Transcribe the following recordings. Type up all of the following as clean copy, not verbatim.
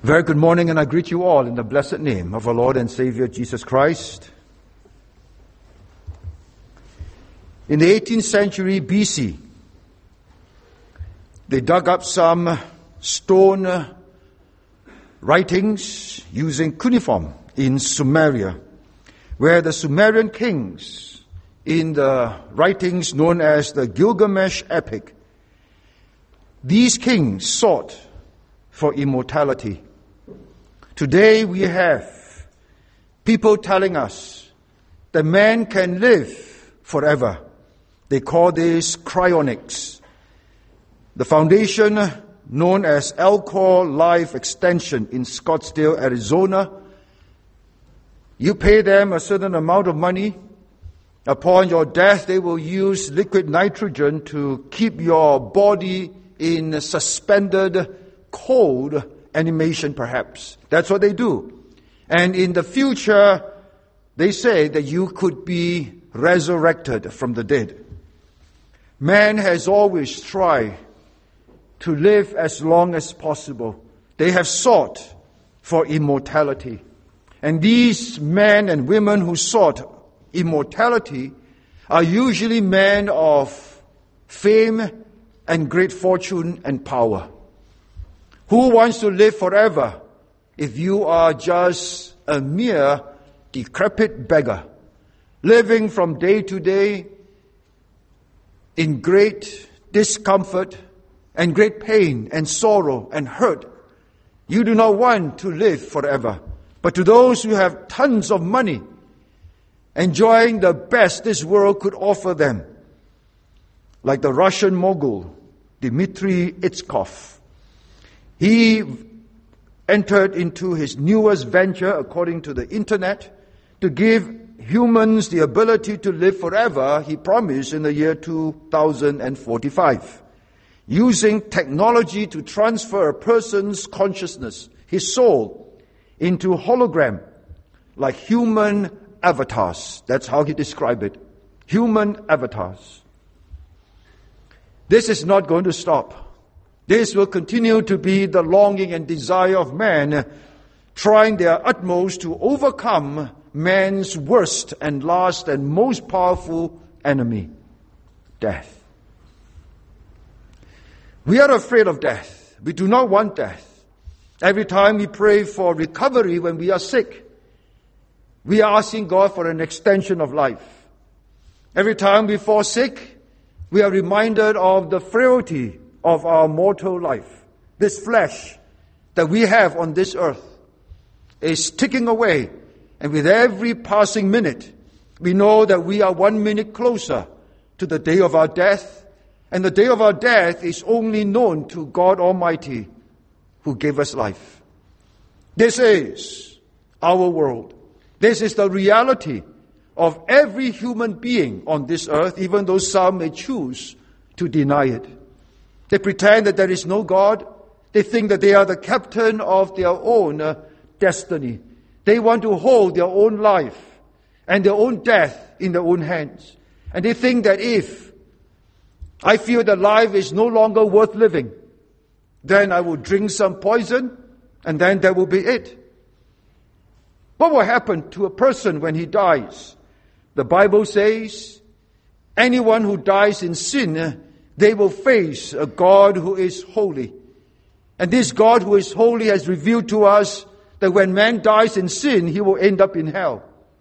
Very good morning, and I greet you all in the blessed name of our Lord and Savior Jesus Christ. In the 18th century BC, they dug up some stone writings using cuneiform in Sumeria, where the Sumerian kings, in the writings known as the Gilgamesh epic, these kings sought for immortality. Today we have people telling us that man can live forever. They call this cryonics. The foundation known as Alcor Life Extension in Scottsdale, Arizona, you pay them a certain amount of money. Upon your death, they will use liquid nitrogen to keep your body in suspended cold animation, perhaps. That's what they do. And in the future, they say that you could be resurrected from the dead. Man has always tried to live as long as possible. They have sought for immortality. And these men and women who sought immortality are usually men of fame and great fortune and power. Who wants to live forever if you are just a mere decrepit beggar, living from day to day in great discomfort and great pain and sorrow and hurt? You do not want to live forever. But to those who have tons of money, enjoying the best this world could offer them, like the Russian mogul Dmitry Itskov, he entered into his newest venture, according to the internet, to give humans the ability to live forever, he promised, in the year 2045, using technology to transfer a person's consciousness, his soul, into hologram, like human avatars. That's how he described it. Human avatars. This is not going to stop. This will continue to be the longing and desire of man, trying their utmost to overcome man's worst and last and most powerful enemy, death. We are afraid of death. We do not want death. Every time we pray for recovery when we are sick, we are asking God for an extension of life. Every time we fall sick, we are reminded of the frailty of our mortal life. This flesh that we have on this earth is ticking away, and with every passing minute, we know that we are 1 minute closer to the day of our death, and the day of our death is only known to God Almighty, who gave us life. This is our world. This is the reality of every human being on this earth, even though some may choose to deny it. They pretend that there is no God. They think that they are the captain of their own destiny. They want to hold their own life and their own death in their own hands. And they think that if I feel that life is no longer worth living, then I will drink some poison, and then that will be it. What will happen to a person when he dies? The Bible says, anyone who dies in sin, they will face a God who is holy. And this God who is holy has revealed to us that when man dies in sin, he will end up in hell.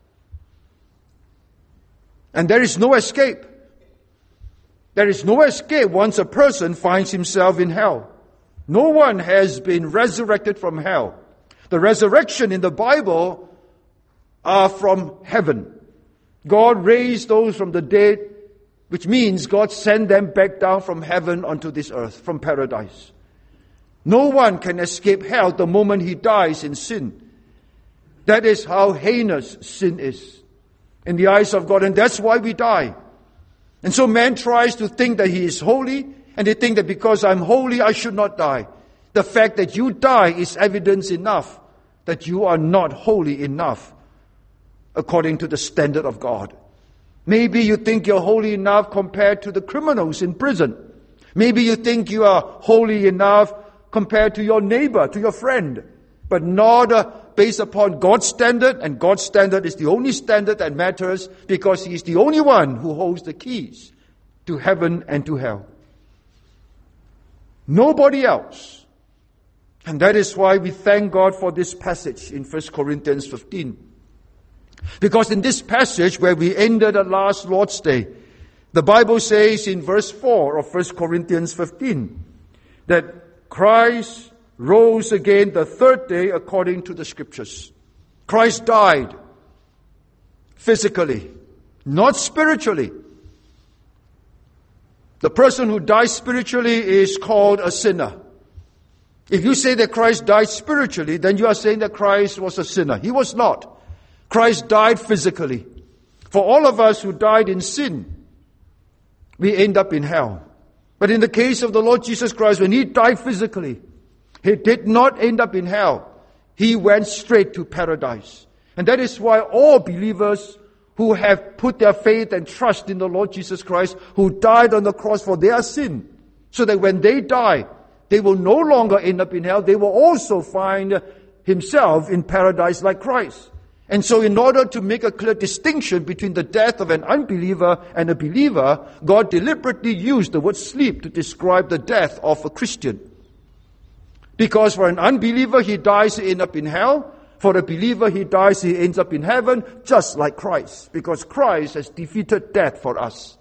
And there is no escape. There is no escape once a person finds himself in hell. No one has been resurrected from hell. The resurrection in the Bible are from heaven. God raised those from the dead, which means God sent them back down from heaven onto this earth, from paradise. No one can escape hell the moment he dies in sin. That is how heinous sin is in the eyes of God, and that's why we die. And so man tries to think that he is holy, and they think that because I'm holy, I should not die. The fact that you die is evidence enough that you are not holy enough according to the standard of God. Maybe you think you're holy enough compared to the criminals in prison. Maybe you think you are holy enough compared to your neighbor, to your friend. but not based upon God's standard, and God's standard is the only standard that matters because He is the only one who holds the keys to heaven and to hell. Nobody else. And that is why we thank God for this passage in 1 Corinthians 15. Because in this passage where we ended at last Lord's Day, the Bible says in verse 4 of 1 Corinthians 15 that Christ rose again the third day according to the Scriptures. Christ died physically, not spiritually. The person who dies spiritually is called a sinner. If you say that Christ died spiritually, then you are saying that Christ was a sinner. He was not. Christ died physically. For all of us who died in sin, we end up in hell. But in the case of the Lord Jesus Christ, when He died physically, He did not end up in hell. He went straight to paradise. And that is why all believers who have put their faith and trust in the Lord Jesus Christ, who died on the cross for their sin, so that when they die, they will no longer end up in hell. They will also find Himself in paradise like Christ. And so in order to make a clear distinction between the death of an unbeliever and a believer, God deliberately used the word sleep to describe the death of a Christian. Because for an unbeliever, he dies, he ends up in hell. For a believer, he dies, he ends up in heaven, just like Christ. Because Christ has defeated death for us.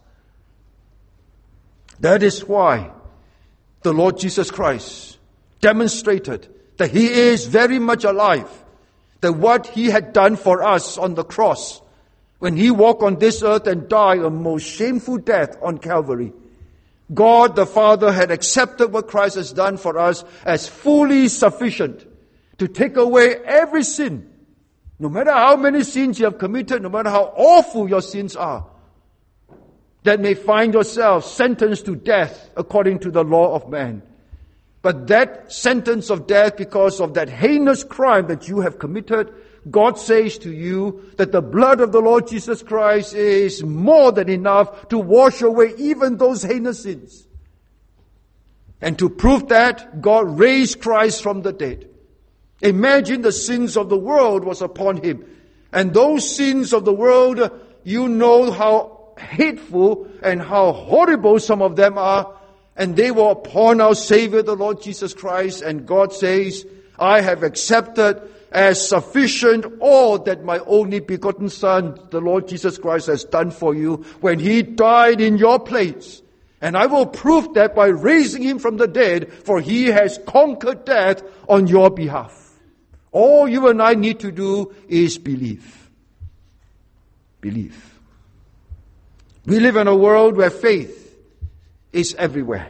That is why the Lord Jesus Christ demonstrated that He is very much alive. That what He had done for us on the cross, when He walked on this earth and died a most shameful death on Calvary, God the Father had accepted what Christ has done for us as fully sufficient to take away every sin. No matter how many sins you have committed, no matter how awful your sins are, that may find yourself sentenced to death according to the law of man. But that sentence of death, because of that heinous crime that you have committed, God says to you that the blood of the Lord Jesus Christ is more than enough to wash away even those heinous sins. And to prove that, God raised Christ from the dead. Imagine the sins of the world was upon Him. And those sins of the world, you know how hateful and how horrible some of them are. And they were upon our Savior, the Lord Jesus Christ. And God says, I have accepted as sufficient all that my only begotten Son, the Lord Jesus Christ, has done for you when He died in your place. And I will prove that by raising Him from the dead, for He has conquered death on your behalf. All you and I need to do is believe. Believe. We live in a world where faith is everywhere.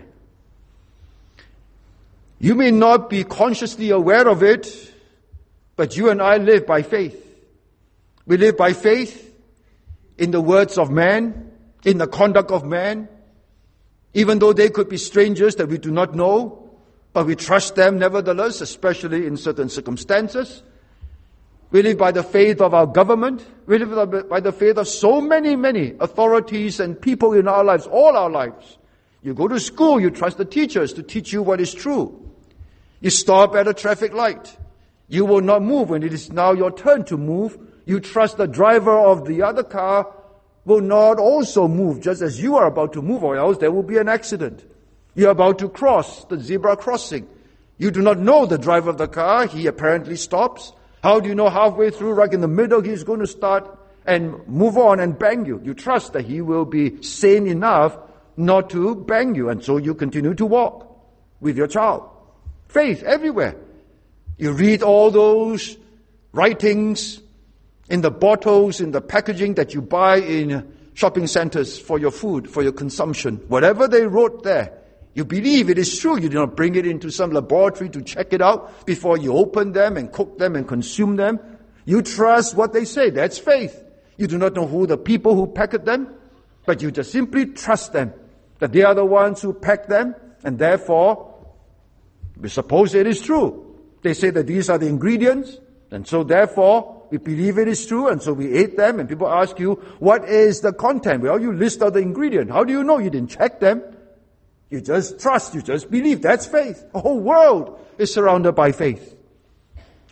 You may not be consciously aware of it, but you and I live by faith. We live by faith in the words of man, in the conduct of man, even though they could be strangers that we do not know, but we trust them nevertheless, especially in certain circumstances. We live by the faith of our government. We live by the faith of so many authorities and people in our lives, all our lives. You go to school, you trust the teachers to teach you what is true. You stop at a traffic light. You will not move when it is now your turn to move. You trust the driver of the other car will not also move just as you are about to move, or else there will be an accident. You're about to cross the zebra crossing. You do not know the driver of the car. He apparently stops. How do you know halfway through, right in the middle, he's going to start and move on and bang you? You trust that he will be sane enough not to bang you, and so you continue to walk with your child. Faith everywhere. You read all those writings in the bottles, in the packaging that you buy in shopping centers for your food, for your consumption. Whatever they wrote there, you believe it is true. You do not bring it into some laboratory to check it out before you open them and cook them and consume them. You trust what they say. That's faith. You do not know who the people who packed them, but you just simply trust them, that they are the ones who packed them, and therefore, we suppose it is true. They say that these are the ingredients, and so therefore, we believe it is true, and so we ate them, and people ask you, what is the content? Well, you list out the ingredient. How do you know? You didn't check them. You just trust, you just believe. That's faith. The whole world is surrounded by faith.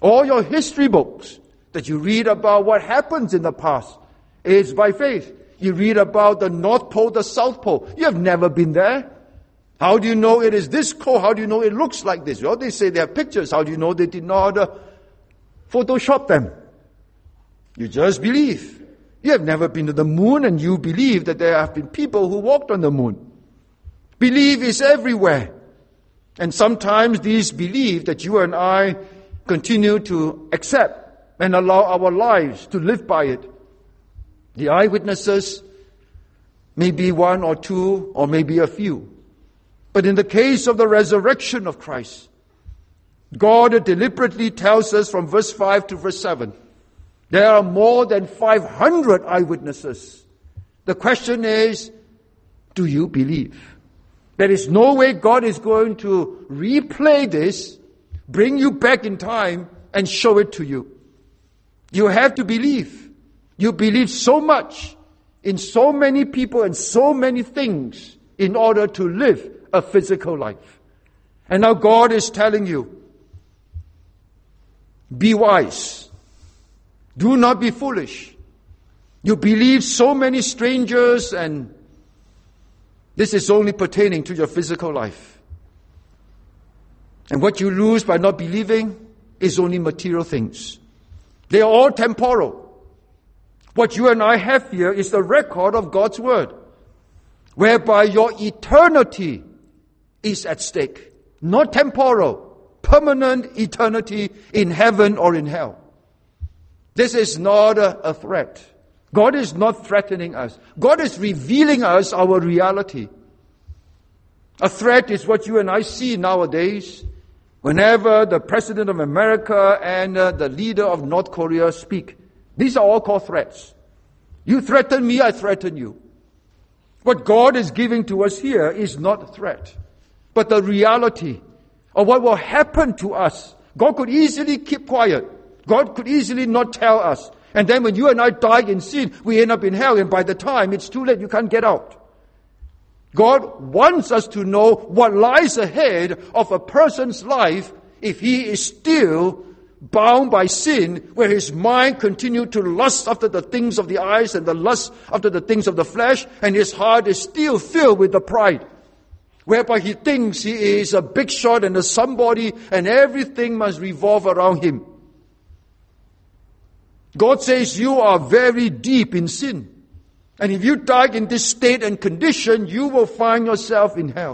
All your history books that you read about what happens in the past is by faith. You read about the North Pole, the South Pole. You have never been there. How do you know it is this cold? How do you know it looks like this? Well, they say they have pictures. How do you know they did not Photoshop them? You just believe. You have never been to the moon, and you believe that there have been people who walked on the moon. Belief is everywhere. And sometimes these beliefs that you and I continue to accept and allow our lives to live by it. The eyewitnesses may be one or two or maybe a few. But in the case of the resurrection of Christ, God deliberately tells us from verse 5 to verse 7, there are more than 500 eyewitnesses. The question is, do you believe? There is no way God is going to replay this, bring you back in time, and show it to you. You have to believe. You believe so much in so many people and so many things in order to live a physical life. And now God is telling you, be wise. Do not be foolish. You believe so many strangers, and this is only pertaining to your physical life. And what you lose by not believing is only material things. They are all temporal. What you and I have here is the record of God's word, whereby your eternity is at stake. Not temporal, permanent eternity in heaven or in hell. This is not a threat. God is not threatening us. God is revealing us our reality. A threat is what you and I see nowadays whenever the President of America and the leader of North Korea speak. These are all called threats. You threaten me, I threaten you. What God is giving to us here is not a threat, but the reality of what will happen to us. God could easily keep quiet. God could easily not tell us. And then when you and I die in sin, we end up in hell, and by the time it's too late, you can't get out. God wants us to know what lies ahead of a person's life if he is still bound by sin, where his mind continued to lust after the things of the eyes and the lust after the things of the flesh, and his heart is still filled with the pride, whereby he thinks he is a big shot and a somebody, and everything must revolve around him. God says you are very deep in sin. And if you die in this state and condition, you will find yourself in hell.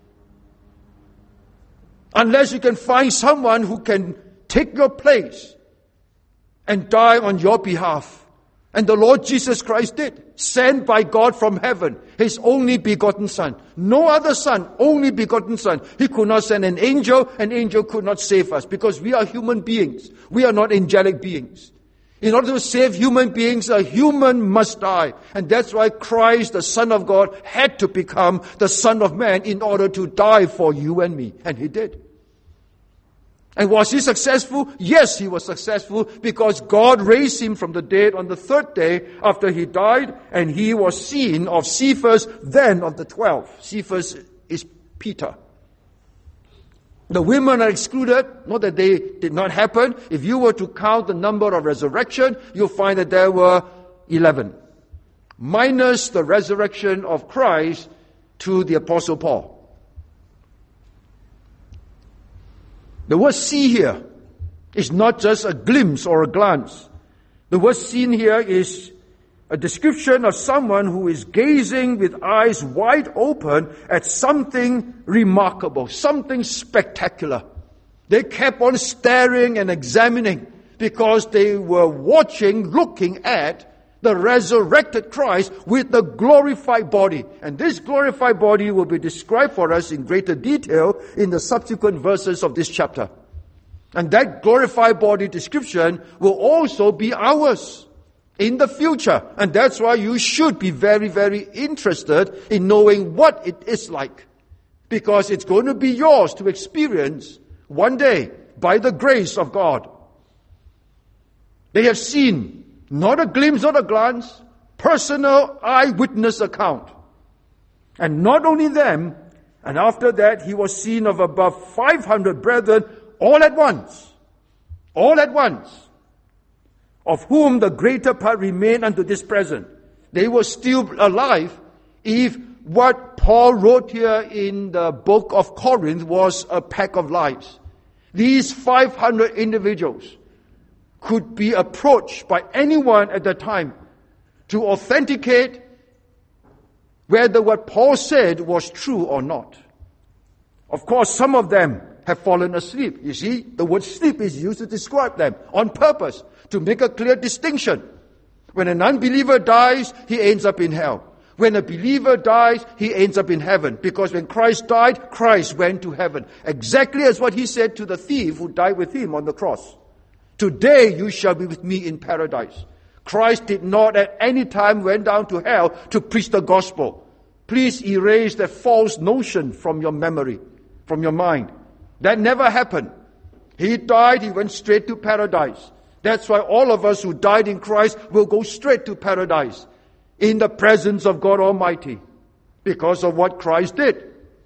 Unless you can find someone who can take your place and die on your behalf. And the Lord Jesus Christ did, sent by God from heaven, His only begotten Son. No other Son, only begotten Son. He could not send an angel could not save us, because we are human beings. We are not angelic beings. In order to save human beings, a human must die. And that's why Christ, the Son of God, had to become the Son of Man in order to die for you and me. And He did. And was He successful? Yes, He was successful, because God raised Him from the dead on the third day after He died, and He was seen of Cephas, then of the 12. Cephas is Peter. The women are excluded. Not that they did not happen. If you were to count the number of resurrection, you'll find that there were 11. Minus the resurrection of Christ to the Apostle Paul. The word see here is not just a glimpse or a glance. The word seen here is a description of someone who is gazing with eyes wide open at something remarkable, something spectacular. They kept on staring and examining because they were watching, looking at the resurrected Christ with the glorified body. And this glorified body will be described for us in greater detail in the subsequent verses of this chapter. And that glorified body description will also be ours in the future. And that's why you should be very, very interested in knowing what it is like. Because it's going to be yours to experience one day by the grace of God. They have seen, not a glimpse, not a glance, personal eyewitness account. And not only them, and after that He was seen of above 500 brethren all at once. all at once, of whom the greater part remain unto this present. They were still alive if what Paul wrote here in the book of Corinth was a pack of lies. These 500 individuals could be approached by anyone at the time to authenticate whether what Paul said was true or not. Of course, some of them have fallen asleep. You see, the word sleep is used to describe them on purpose, to make a clear distinction. When an unbeliever dies, he ends up in hell. When a believer dies, he ends up in heaven. Because when Christ died, Christ went to heaven. Exactly as what he said to the thief who died with him on the cross. Today you shall be with me in paradise. Christ did not at any time went down to hell to preach the gospel. Please erase that false notion from your memory, from your mind. That never happened. He died, he went straight to paradise. That's why all of us who died in Christ will go straight to paradise in the presence of God Almighty because of what Christ did.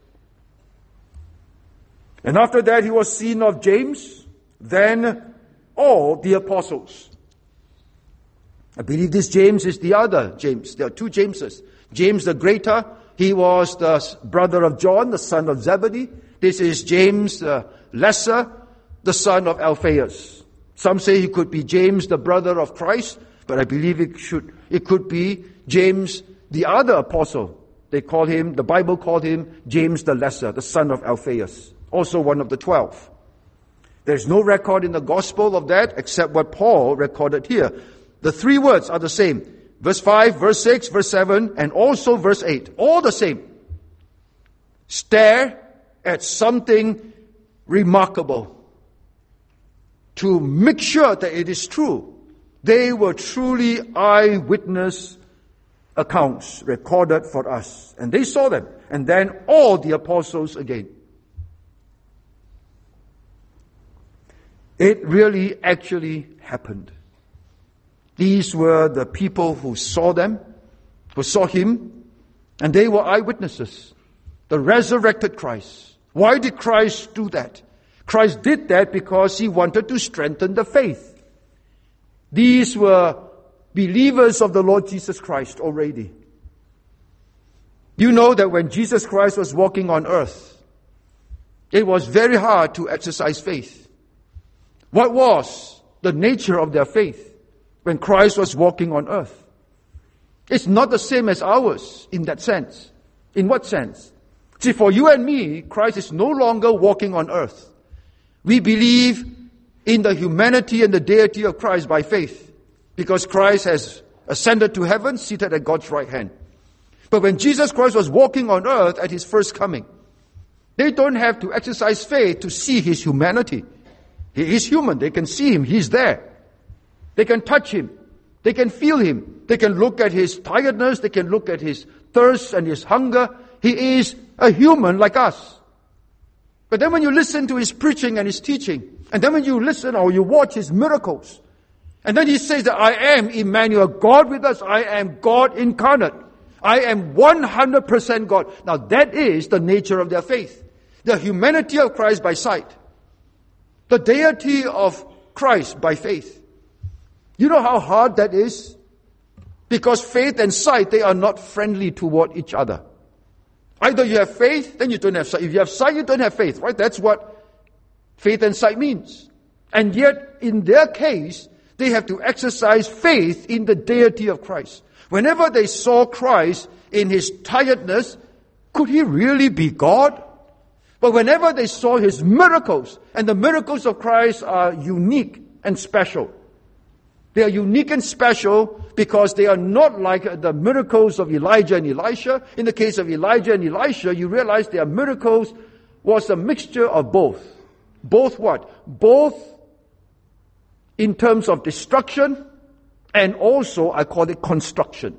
And after that, he was seen of James, then all the apostles. I believe this James is the other James. There are two Jameses. James the Greater, he was the brother of John, the son of Zebedee. This is James the Lesser, the son of Alphaeus. Some say he could be James, the brother of Christ, but I believe it could be James, the other apostle. The Bible called him James the Lesser, the son of Alphaeus, also one of the 12. There's no record in the gospel of that except what Paul recorded here. The three words are the same. Verse 5, verse 6, verse 7, and also verse 8. All the same. Stare at something remarkable to make sure that it is true. They were truly eyewitness accounts recorded for us. And they saw them. And then all the apostles again. It really actually happened. These were the people who saw them, who saw him, and they were eyewitnesses. The resurrected Christ. Why did Christ do that? Christ did that because he wanted to strengthen the faith. These were believers of the Lord Jesus Christ already. You know that when Jesus Christ was walking on earth, it was very hard to exercise faith. What was the nature of their faith when Christ was walking on earth? It's not the same as ours in that sense. In what sense? See, for you and me, Christ is no longer walking on earth. We believe in the humanity and the deity of Christ by faith, because Christ has ascended to heaven, seated at God's right hand. But when Jesus Christ was walking on earth at his first coming, they don't have to exercise faith to see his humanity. He is human. They can see him. He's there. They can touch him. They can feel him. They can look at his tiredness. They can look at his thirst and his hunger. He is a human like us. But then when you listen to his preaching and his teaching, and then when you listen or you watch his miracles, and then he says that I am Emmanuel, God with us, I am God incarnate. I am 100% God. Now that is the nature of their faith. The humanity of Christ by sight. The deity of Christ by faith. You know how hard that is? Because faith and sight, they are not friendly toward each other. Either you have faith, then you don't have sight. If you have sight, you don't have faith, right? That's what faith and sight means. And yet, in their case, they have to exercise faith in the deity of Christ. Whenever they saw Christ in his tiredness, could he really be God? But whenever they saw his miracles, and the miracles of Christ are unique and special. They are unique and special because they are not like the miracles of Elijah and Elisha. In the case of Elijah and Elisha, you realize their miracles was a mixture of both. Both what? Both in terms of destruction and also, I call it construction.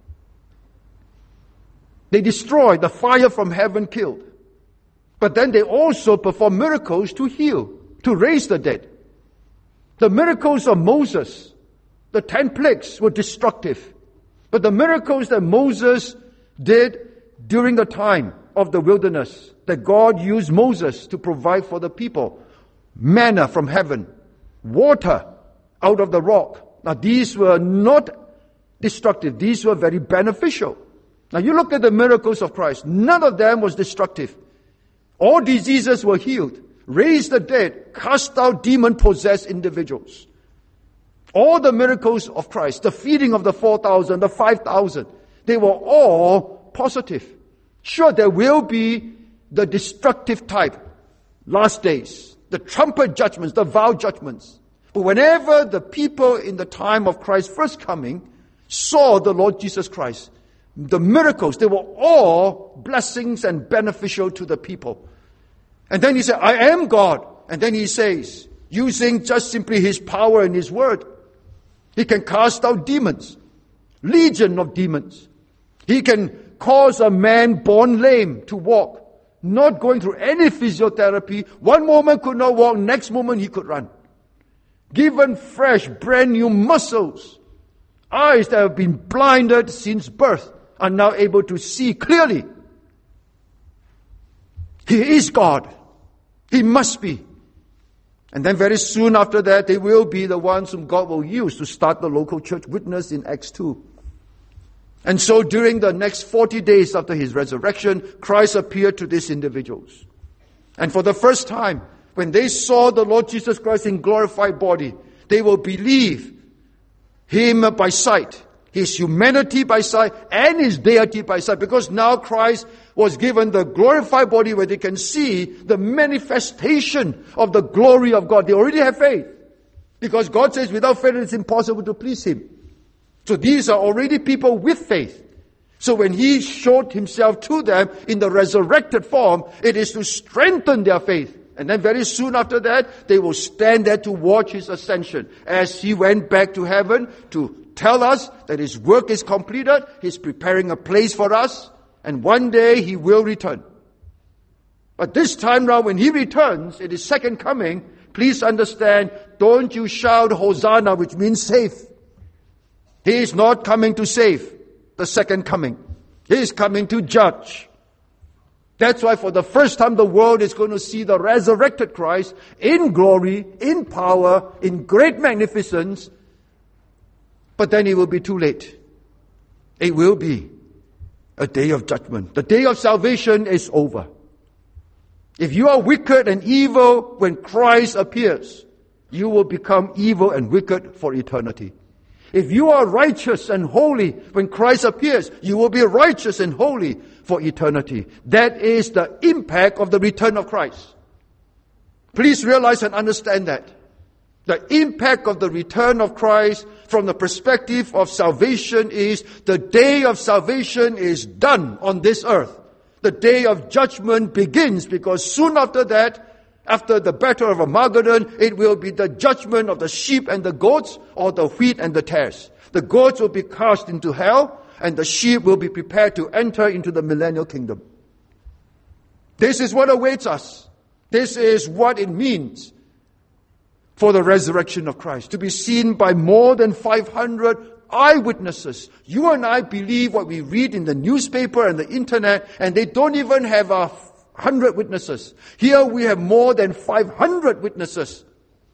They destroyed, the fire from heaven killed. But then they also perform miracles to heal, to raise the dead. The miracles of Moses, the 10 plagues were destructive. But the miracles that Moses did during the time of the wilderness, that God used Moses to provide for the people, manna from heaven, water out of the rock. Now these were not destructive. These were very beneficial. Now you look at the miracles of Christ. None of them was destructive. All diseases were healed. Raised the dead. Cast out demon-possessed individuals. All the miracles of Christ, the feeding of the 4,000, the 5,000, they were all positive. Sure, there will be the destructive type, last days, the trumpet judgments, the vow judgments. But whenever the people in the time of Christ's first coming saw the Lord Jesus Christ, the miracles, they were all blessings and beneficial to the people. And then he said, I am God. And then he says, using just simply his power and his word, he can cast out demons, legion of demons. He can cause a man born lame to walk, not going through any physiotherapy. One moment could not walk, next moment he could run. Given fresh, brand new muscles. Eyes that have been blinded since birth are now able to see clearly. He is God. He must be. And then very soon after that, they will be the ones whom God will use to start the local church witness in Acts 2. And so during the next 40 days after his resurrection, Christ appeared to these individuals. And for the first time, when they saw the Lord Jesus Christ in glorified body, they will believe him by sight, his humanity by sight, and his deity by sight, because now Christ was given the glorified body where they can see the manifestation of the glory of God. They already have faith, because God says without faith it's impossible to please him. So these are already people with faith. So when he showed himself to them in the resurrected form, it is to strengthen their faith. And then very soon after that, they will stand there to watch his ascension as he went back to heaven to tell us that his work is completed. He's preparing a place for us. And one day he will return. But this time round, when he returns, in his second coming, please understand, don't you shout Hosanna, which means save. He is not coming to save the second coming. He is coming to judge. That's why for the first time the world is going to see the resurrected Christ in glory, in power, in great magnificence. But then it will be too late. It will be a day of judgment. The day of salvation is over. If you are wicked and evil when Christ appears, you will become evil and wicked for eternity. If you are righteous and holy when Christ appears, you will be righteous and holy for eternity. That is the impact of the return of Christ. Please realize and understand that. The impact of the return of Christ from the perspective of salvation is the day of salvation is done on this earth. The day of judgment begins, because soon after that, after the battle of Armageddon, it will be the judgment of the sheep and the goats, or the wheat and the tares. The goats will be cast into hell, and the sheep will be prepared to enter into the millennial kingdom. This is what awaits us. This is what it means for the resurrection of Christ, to be seen by more than 500 eyewitnesses. You and I believe what we read in the newspaper and the internet, and they don't even have 100 witnesses. Here we have more than 500 witnesses.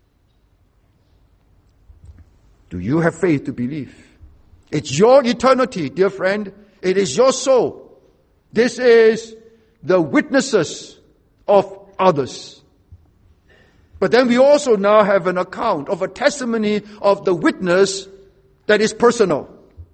Do you have faith to believe? It's your eternity, dear friend. It is your soul. This is the witnesses of others. But then we also now have an account of a testimony of the witness that is personal.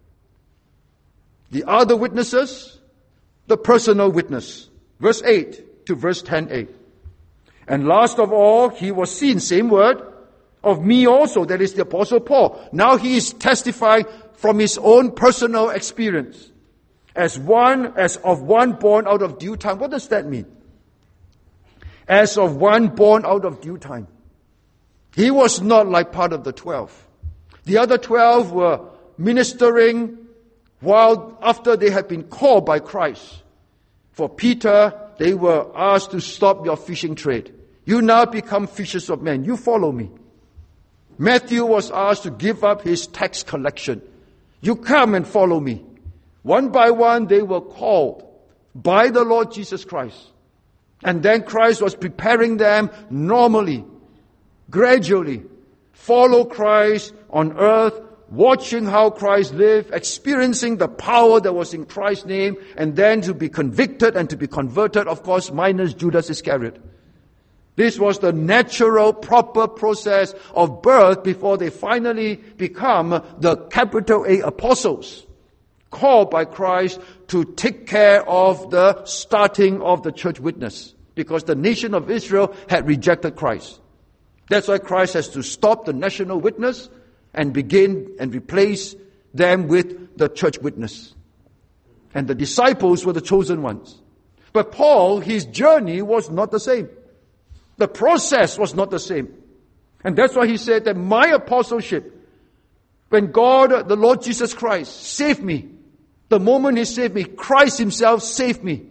The other witnesses, the personal witness. Verse 8 to verse 10a. And last of all, he was seen, same word, of me also, that is the Apostle Paul. Now he is testifying from his own personal experience. As of one born out of due time. What does that mean? As of one born out of due time. He was not like part of the 12. The other 12 were ministering while after they had been called by Christ. For Peter, they were asked to stop your fishing trade. You now become fishers of men. You follow me. Matthew was asked to give up his tax collection. You come and follow me. One by one, they were called by the Lord Jesus Christ. And then Christ was preparing them normally, gradually, follow Christ on earth, watching how Christ lived, experiencing the power that was in Christ's name, and then to be convicted and to be converted, of course, minus Judas Iscariot. This was the natural, proper process of birth before they finally become the capital A apostles, called by Christ to take care of the starting of the church witness, because the nation of Israel had rejected Christ. That's why Christ has to stop the national witness and begin and replace them with the church witness. And the disciples were the chosen ones. But Paul, his journey was not the same. The process was not the same. And that's why he said that my apostleship, when God, the Lord Jesus Christ, saved me, the moment he saved me, Christ himself saved me.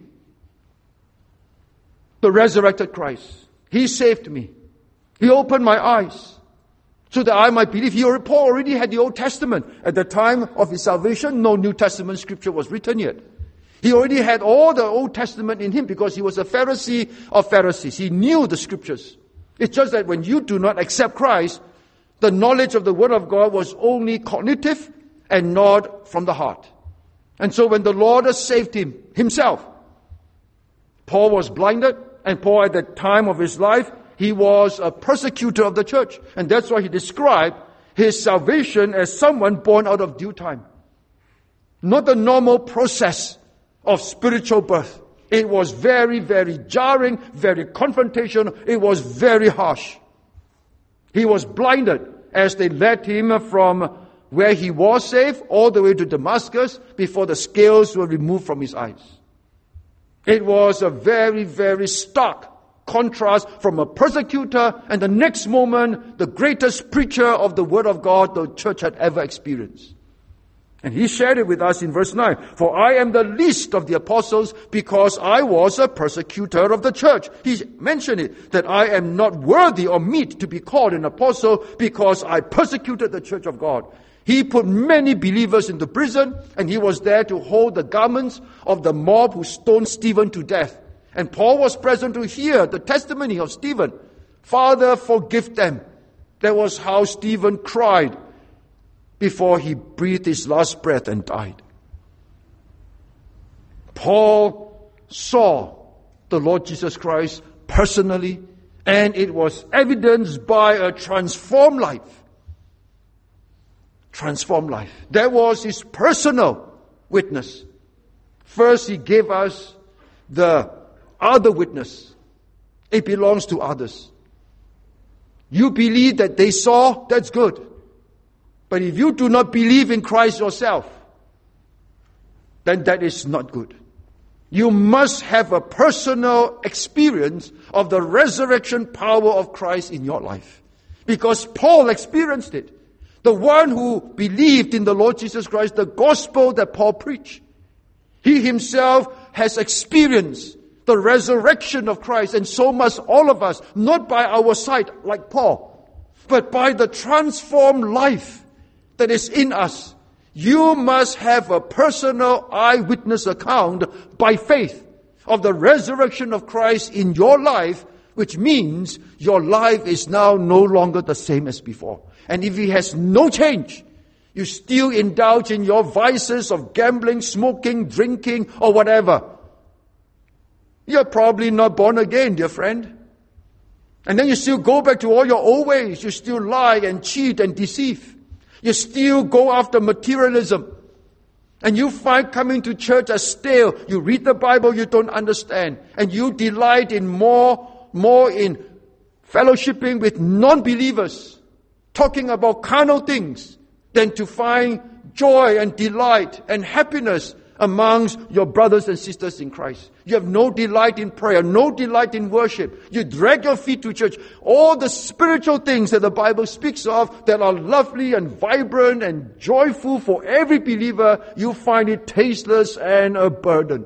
The resurrected Christ. He saved me. He opened my eyes so that I might believe. Paul already had the Old Testament. At the time of his salvation, no New Testament scripture was written yet. He already had all the Old Testament in him because he was a Pharisee of Pharisees. He knew the scriptures. It's just that when you do not accept Christ, the knowledge of the Word of God was only cognitive and not from the heart. And so when the Lord saved him himself, Paul was blinded, and Paul at the time of his life, he was a persecutor of the church. And that's why he described his salvation as someone born out of due time. Not the normal process of spiritual birth. It was very, very jarring, very confrontational. It was very harsh. He was blinded as they led him from where he was safe all the way to Damascus before the scales were removed from his eyes. It was a very, very stark contrast from a persecutor and the next moment the greatest preacher of the Word of God the church had ever experienced. And he shared it with us in verse 9. For I am the least of the apostles because I was a persecutor of the church. He mentioned it, that I am not worthy or meet to be called an apostle because I persecuted the church of God. He put many believers into prison, and he was there to hold the garments of the mob who stoned Stephen to death. And Paul was present to hear the testimony of Stephen. Father, forgive them. That was how Stephen cried before he breathed his last breath and died. Paul saw the Lord Jesus Christ personally, and it was evidenced by a transformed life. Transformed life. That was his personal witness. First, he gave us the other witness. It belongs to others. You believe that they saw, that's good. But if you do not believe in Christ yourself, then that is not good. You must have a personal experience of the resurrection power of Christ in your life. Because Paul experienced it. The one who believed in the Lord Jesus Christ, the gospel that Paul preached. He himself has experienced the resurrection of Christ, and so must all of us, not by our sight like Paul, but by the transformed life that is in us. You must have a personal eyewitness account by faith of the resurrection of Christ in your life, which means your life is now no longer the same as before. And if it has no change, you still indulge in your vices of gambling, smoking, drinking, or whatever, you're probably not born again, dear friend. And then you still go back to all your old ways. You still lie and cheat and deceive. You still go after materialism. And you find coming to church as stale. You read the Bible, you don't understand. And you delight in more in fellowshipping with non-believers, talking about carnal things, than to find joy and delight and happiness amongst your brothers and sisters in Christ. You have no delight in prayer, no delight in worship. You drag your feet to church. All the spiritual things that the Bible speaks of that are lovely and vibrant and joyful for every believer, you find it tasteless and a burden.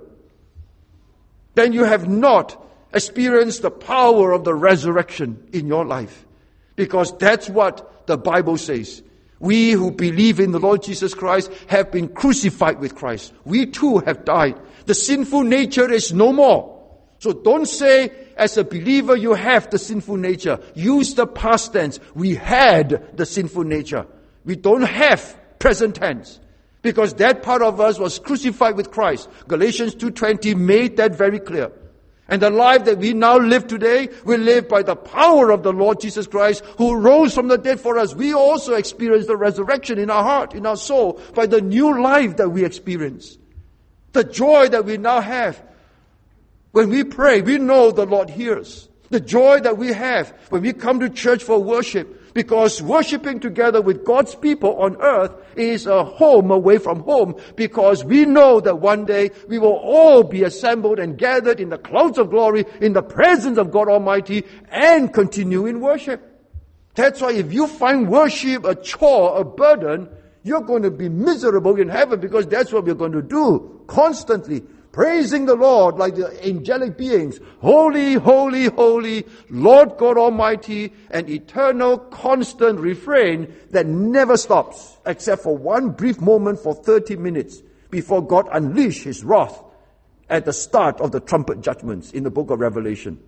Then you have not experienced the power of the resurrection in your life. Because that's what the Bible says. We who believe in the Lord Jesus Christ have been crucified with Christ. We too have died. The sinful nature is no more. So don't say, as a believer, you have the sinful nature. Use the past tense. We had the sinful nature. We don't have present tense. Because that part of us was crucified with Christ. Galatians 2:20 made that very clear. And the life that we now live today, we live by the power of the Lord Jesus Christ, who rose from the dead for us. We also experience the resurrection in our heart, in our soul, by the new life that we experience. The joy that we now have. When we pray, we know the Lord hears. The joy that we have when we come to church for worship, because worshiping together with God's people on earth is a home away from home, because we know that one day we will all be assembled and gathered in the clouds of glory in the presence of God Almighty and continue in worship. That's why if you find worship a chore, a burden, you're going to be miserable in heaven, because that's what we're going to do constantly. Praising the Lord like the angelic beings. Holy, holy, holy, Lord God Almighty, an eternal, constant refrain that never stops, except for one brief moment for 30 minutes before God unleashed His wrath at the start of the trumpet judgments in the book of Revelation.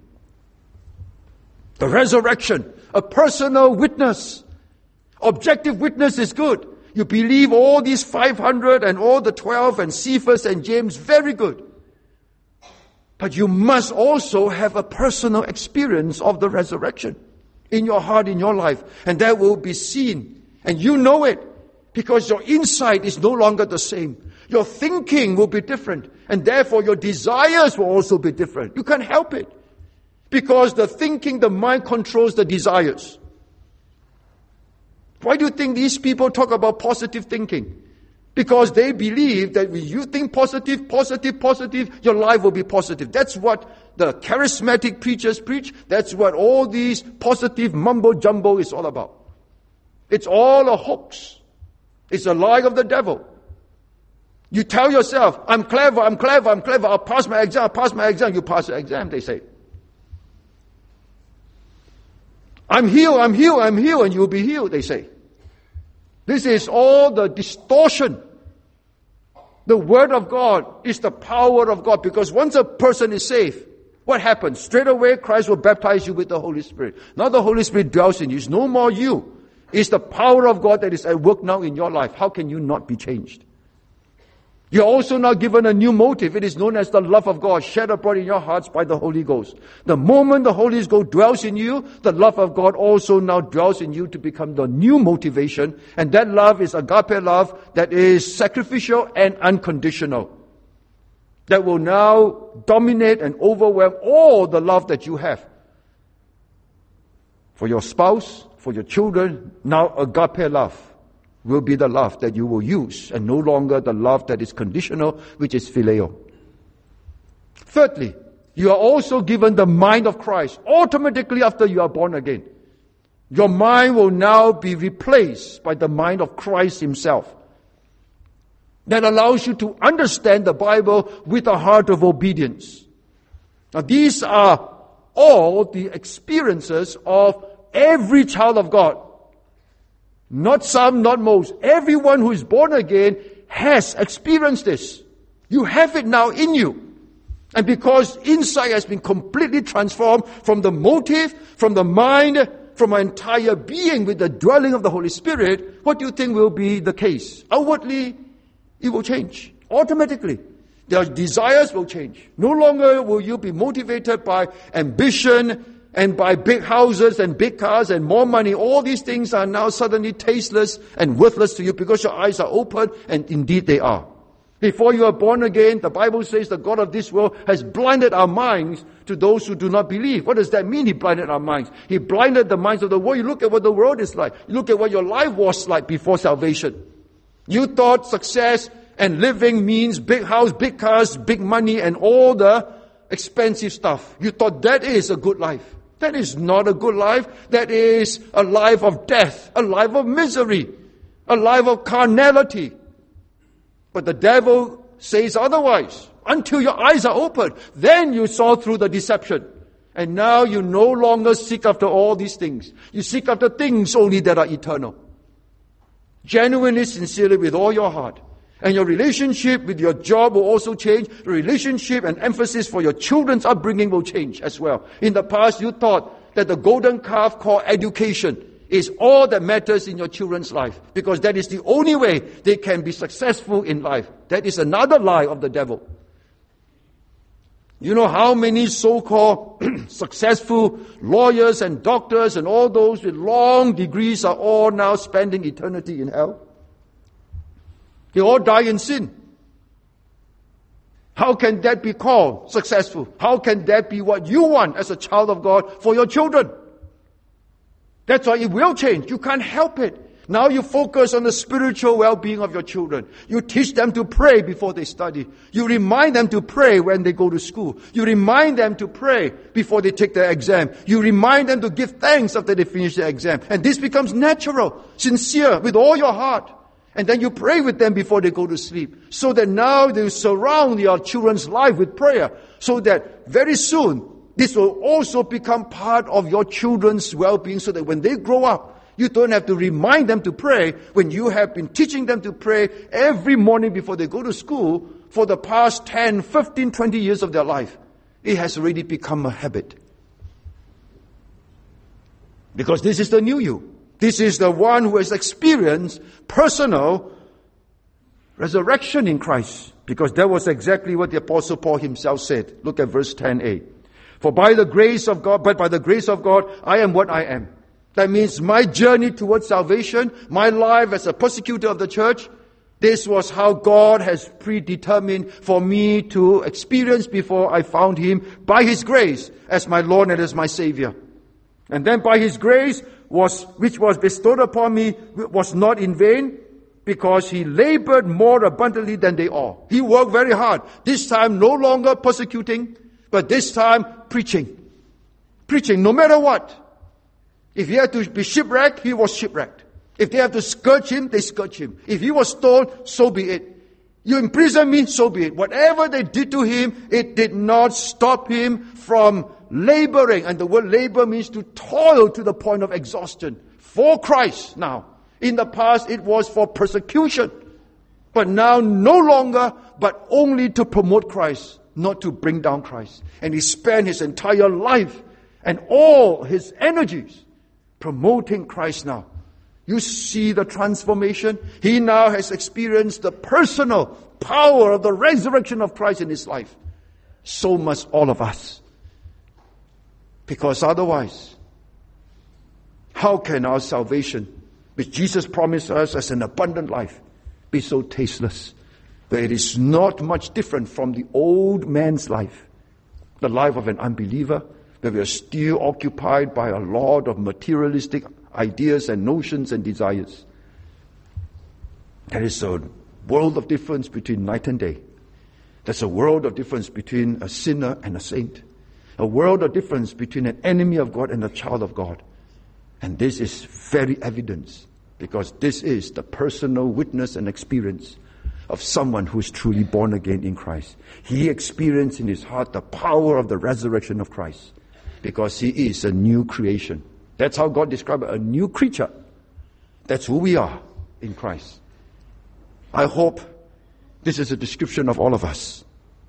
The resurrection, a personal witness. Objective witness is good. You believe all these 500 and all the 12 and Cephas and James, very good. But you must also have a personal experience of the resurrection in your heart, in your life. And that will be seen. And you know it, because your insight is no longer the same. Your thinking will be different. And therefore your desires will also be different. You can't help it. Because the thinking, the mind controls the desires. Why do you think these people talk about positive thinking? Because they believe that when you think positive, your life will be positive. That's what the charismatic preachers preach. That's what all these positive mumbo-jumbo is all about. It's all a hoax. It's a lie of the devil. You tell yourself, I'm clever, I'll pass my exam, you pass the exam, they say. I'm healed, and you'll be healed, they say. This is all the distortion. The Word of God is the power of God, because once a person is saved, what happens? Straight away, Christ will baptize you with the Holy Spirit. Now the Holy Spirit dwells in you. It's no more you. It's the power of God that is at work now in your life. How can you not be changed? You're also now given a new motive. It is known as the love of God, shed abroad in your hearts by the Holy Ghost. The moment the Holy Ghost dwells in you, the love of God also now dwells in you to become the new motivation. And that love is agape love that is sacrificial and unconditional. That will now dominate and overwhelm all the love that you have. For your spouse, for your children, now agape love will be the love that you will use, and no longer the love that is conditional, which is phileo. Thirdly, you are also given the mind of Christ automatically after you are born again. Your mind will now be replaced by the mind of Christ Himself. That allows you to understand the Bible with a heart of obedience. Now these are all the experiences of every child of God. Not some, not most. Everyone who is born again has experienced this. You have it now in you. And because insight has been completely transformed from the motive, from the mind, from our entire being with the dwelling of the Holy Spirit, what do you think will be the case? Outwardly, it will change. Automatically. Their desires will change. No longer will you be motivated by ambition, and by big houses and big cars and more money. All these things are now suddenly tasteless and worthless to you because your eyes are open, and indeed they are. Before you are born again, the Bible says the God of this world has blinded our minds to those who do not believe. What does that mean, He blinded our minds? He blinded the minds of the world. You look at what the world is like. You look at what your life was like before salvation. You thought success and living means big house, big cars, big money, and all the expensive stuff. You thought that is a good life. That is not a good life. That is a life of death, a life of misery, a life of carnality. But the devil says otherwise. Until your eyes are opened, then you saw through the deception. And now you no longer seek after all these things. You seek after things only that are eternal. Genuinely, sincerely, with all your heart. And your relationship with your job will also change. The relationship and emphasis for your children's upbringing will change as well. In the past, you thought that the golden calf called education is all that matters in your children's life, because that is the only way they can be successful in life. That is another lie of the devil. You know how many so-called successful lawyers and doctors and all those with long degrees are all now spending eternity in hell? They all die in sin. How can that be called successful? How can that be what you want as a child of God for your children? That's why it will change. You can't help it. Now you focus on the spiritual well-being of your children. You teach them to pray before they study. You remind them to pray when they go to school. You remind them to pray before they take their exam. You remind them to give thanks after they finish their exam. And this becomes natural, sincere, with all your heart. And then you pray with them before they go to sleep. So that now they surround your children's life with prayer. So that very soon, this will also become part of your children's well-being, so that when they grow up, you don't have to remind them to pray when you have been teaching them to pray every morning before they go to school for the past 10, 15, 20 years of their life. It has already become a habit. Because this is the new you. This is the one who has experienced personal resurrection in Christ. Because that was exactly what the Apostle Paul himself said. Look at verse 10a. For by the grace of God, I am what I am. That means my journey towards salvation, my life as a persecutor of the church, this was how God has predetermined for me to experience before I found Him by His grace as my Lord and as my Savior. And then by His grace, which was bestowed upon me, was not in vain, because He labored more abundantly than they all. He worked very hard. This time no longer persecuting, but this time preaching. Preaching no matter what. If he had to be shipwrecked, he was shipwrecked. If they have to scourge him, they scourge him. If he was stoned, so be it. You imprison me, so be it. Whatever they did to him, it did not stop him from laboring. And the word labor means to toil to the point of exhaustion. For Christ now. In the past, it was for persecution. But now no longer, but only to promote Christ. Not to bring down Christ. And he spent his entire life and all his energies promoting Christ now. You see the transformation? He now has experienced the personal power of the resurrection of Christ in his life. So must all of us. Because otherwise, how can our salvation, which Jesus promised us as an abundant life, be so tasteless? But it is not much different from the old man's life, the life of an unbeliever, where we are still occupied by a lot of materialistic ideas and notions and desires. There is a world of difference between night and day. There's a world of difference between a sinner and a saint. A world of difference between an enemy of God and a child of God. And this is very evident, because this is the personal witness and experience of someone who is truly born again in Christ. He experienced in his heart the power of the resurrection of Christ, because he is a new creation. That's how God described it, a new creature. That's who we are in Christ. I hope this is a description of all of us,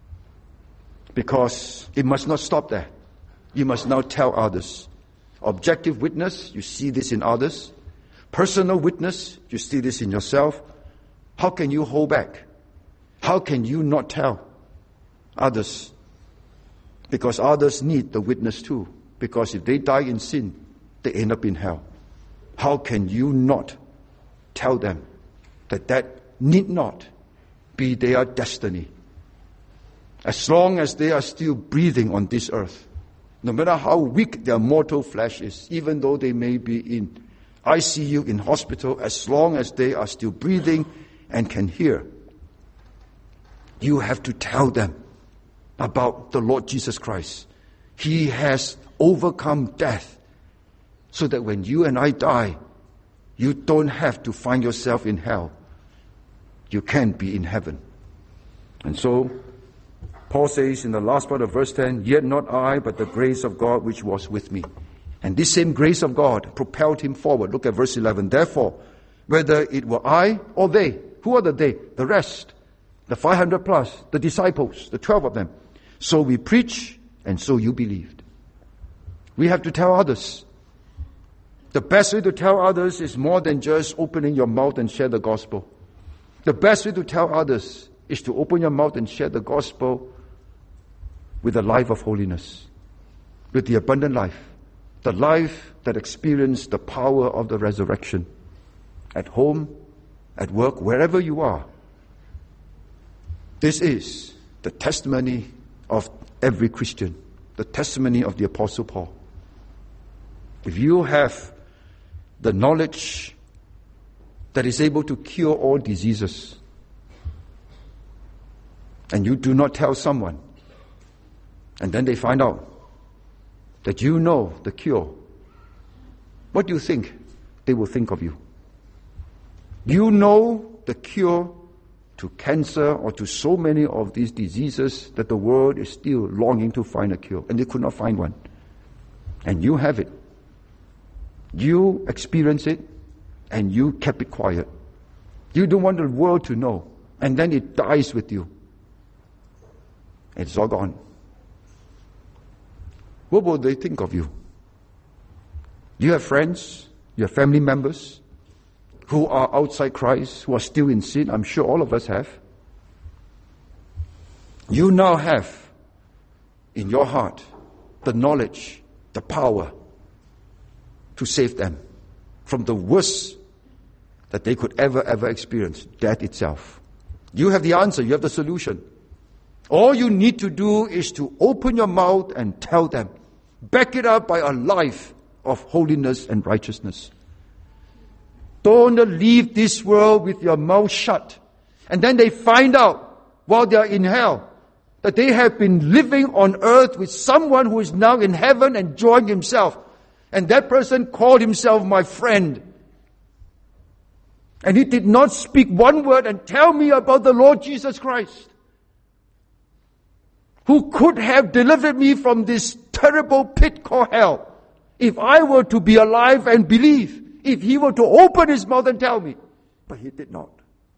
because it must not stop there. You must now tell others. Objective witness, you see this in others. Personal witness, you see this in yourself. How can you hold back? How can you not tell others? Because others need the witness too. Because if they die in sin, they end up in hell. How can you not tell them that need not be their destiny? As long as they are still breathing on this earth, no matter how weak their mortal flesh is, even though they may be in ICU, in hospital, as long as they are still breathing and can hear, you have to tell them about the Lord Jesus Christ. He has overcome death, so that when you and I die, you don't have to find yourself in hell. You can be in heaven. And so, Paul says in the last part of verse 10, yet not I, but the grace of God which was with me. And this same grace of God propelled him forward. Look at verse 11. Therefore, whether it were I or they, Who are the they? The rest. The 500 plus, the disciples, the 12 of them. So we preach, and so you believed. We have to tell others. The best way to tell others is more than just opening your mouth and share the gospel. The best way to tell others is to open your mouth and share the gospel with a life of holiness, with the abundant life, the life that experienced the power of the resurrection. At home, at work, wherever you are. This is the testimony of every Christian, the testimony of the Apostle Paul. If you have the knowledge that is able to cure all diseases, and you do not tell someone, and then they find out that you know the cure, what do you think they will think of you? You know the cure to cancer or to so many of these diseases that the world is still longing to find a cure, and they could not find one. And you have it. You experience it, and you kept it quiet. You don't want the world to know, and then it dies with you. It's all gone. What will they think of you? You have friends, you have family members who are outside Christ, who are still in sin. I'm sure all of us have. You now have in your heart the knowledge, the power to save them from the worst that they could ever experience, death itself. You have the answer, you have the solution. All you need to do is to open your mouth and tell them. Back it up by a life of holiness and righteousness. Don't leave this world with your mouth shut. And then they find out while they are in hell that they have been living on earth with someone who is now in heaven enjoying himself. And that person called himself my friend. And he did not speak one word and tell me about the Lord Jesus Christ, who could have delivered me from this terrible pit called hell if I were to be alive and believe, if he were to open his mouth and tell me. But he did not.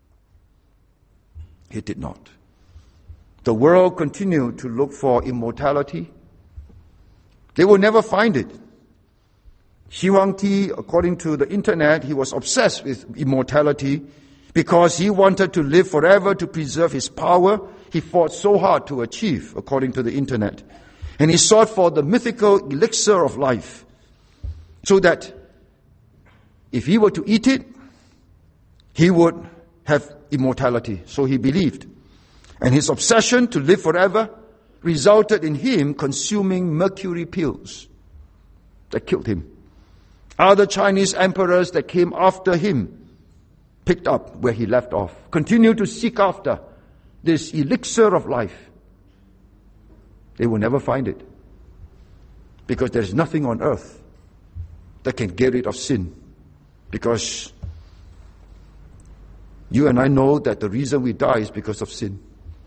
He did not. The world continued to look for immortality. They will never find it. Xi Huangdi, according to the internet, he was obsessed with immortality because he wanted to live forever to preserve his power. He fought so hard to achieve, according to the internet. And he sought for the mythical elixir of life, so that if he were to eat it, he would have immortality. So he believed. And his obsession to live forever resulted in him consuming mercury pills that killed him. Other Chinese emperors that came after him picked up where he left off, continued to seek after this elixir of life. They will never find it, because there's nothing on earth that can get rid of sin. Because you and I know that the reason we die is because of sin.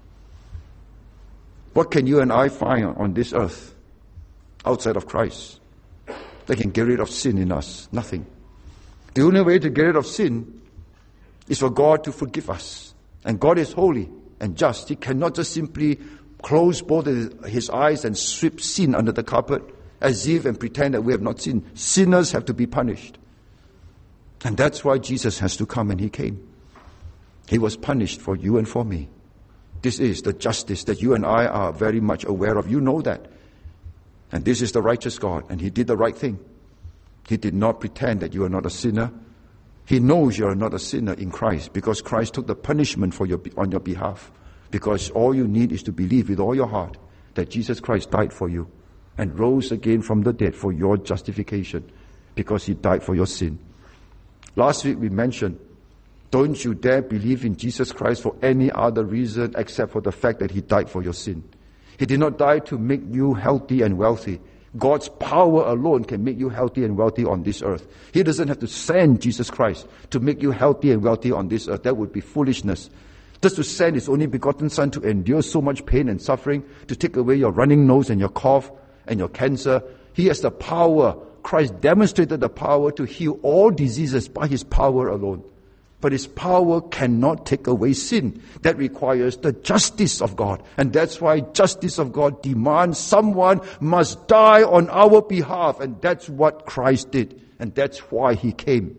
What can you and I find on this earth outside of Christ that can get rid of sin in us? Nothing. The only way to get rid of sin is for God to forgive us. And God is holy and just. He cannot just simply close both his eyes and sweep sin under the carpet as if and pretend that we have not sinned. Sinners have to be punished. And that's why Jesus has to come, and he came. He was punished for you and for me. This is the justice that you and I are very much aware of. You know that. And this is the righteous God, and he did the right thing. He did not pretend that you are not a sinner. He knows you are not a sinner in Christ, because Christ took the punishment on your behalf. Because all you need is to believe with all your heart that Jesus Christ died for you and rose again from the dead for your justification, because he died for your sin. Last week we mentioned, don't you dare believe in Jesus Christ for any other reason except for the fact that he died for your sin. He did not die to make you healthy and wealthy. God's power alone can make you healthy and wealthy on this earth. He doesn't have to send Jesus Christ to make you healthy and wealthy on this earth. That would be foolishness. Just to send his only begotten Son to endure so much pain and suffering, to take away your running nose and your cough and your cancer. He has the power. Christ demonstrated the power to heal all diseases by his power alone. But His power cannot take away sin. That requires the justice of God. And that's why justice of God demands someone must die on our behalf. And that's what Christ did. And that's why He came.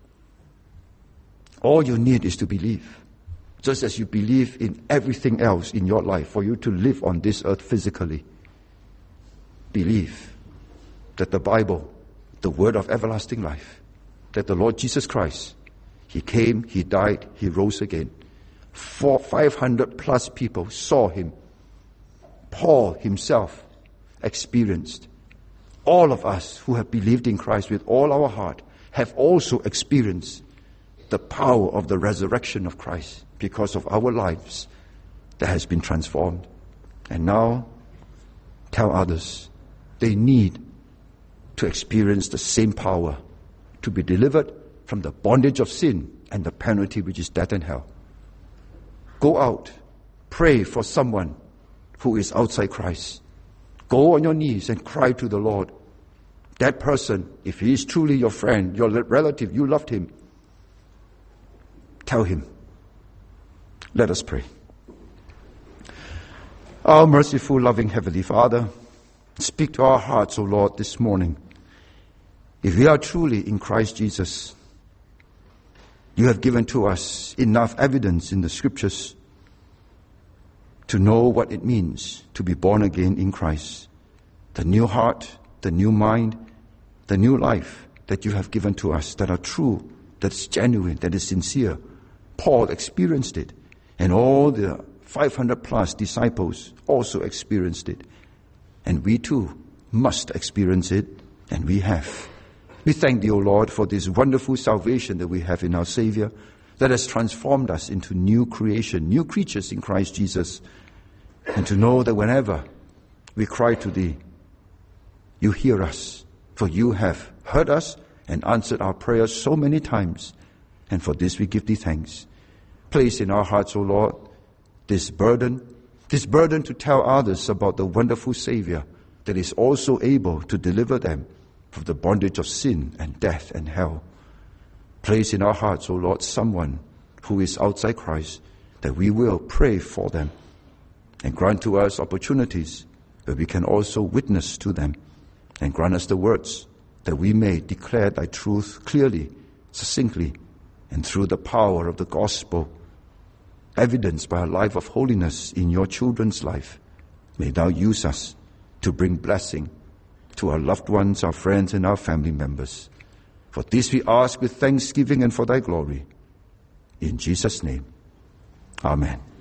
All you need is to believe. Just as you believe in everything else in your life for you to live on this earth physically. Believe that the Bible, the word of everlasting life, that the Lord Jesus Christ, He came, He died, He rose again. 500 plus people saw Him. Paul himself experienced. All of us who have believed in Christ with all our heart have also experienced the power of the resurrection of Christ because of our lives that has been transformed. And now, tell others they need to experience the same power to be delivered from the bondage of sin and the penalty which is death and hell. Go out, pray for someone who is outside Christ. Go on your knees and cry to the Lord. That person, if he is truly your friend, your relative, you loved him, tell him. Let us pray. Our merciful, loving Heavenly Father, speak to our hearts, O Lord, this morning. If we are truly in Christ Jesus, you have given to us enough evidence in the Scriptures to know what it means to be born again in Christ. The new heart, the new mind, the new life that you have given to us that are true, that's genuine, that is sincere. Paul experienced it, and all the 500 plus disciples also experienced it. And we too must experience it, and we have. We thank Thee, O Lord, for this wonderful salvation that we have in our Savior that has transformed us into new creation, new creatures in Christ Jesus. And to know that whenever we cry to Thee, You hear us, for You have heard us and answered our prayers so many times. And for this we give Thee thanks. Place in our hearts, O Lord, this burden to tell others about the wonderful Savior that is also able to deliver them from the bondage of sin and death and hell. Place in our hearts, O Lord, someone who is outside Christ, that we will pray for them, and grant to us opportunities where we can also witness to them, and grant us the words that we may declare Thy truth clearly, succinctly, and through the power of the gospel, evidenced by a life of holiness in Your children's life. May Thou use us to bring blessing to our loved ones, our friends, and our family members. For this we ask with thanksgiving and for Thy glory. In Jesus' name, amen.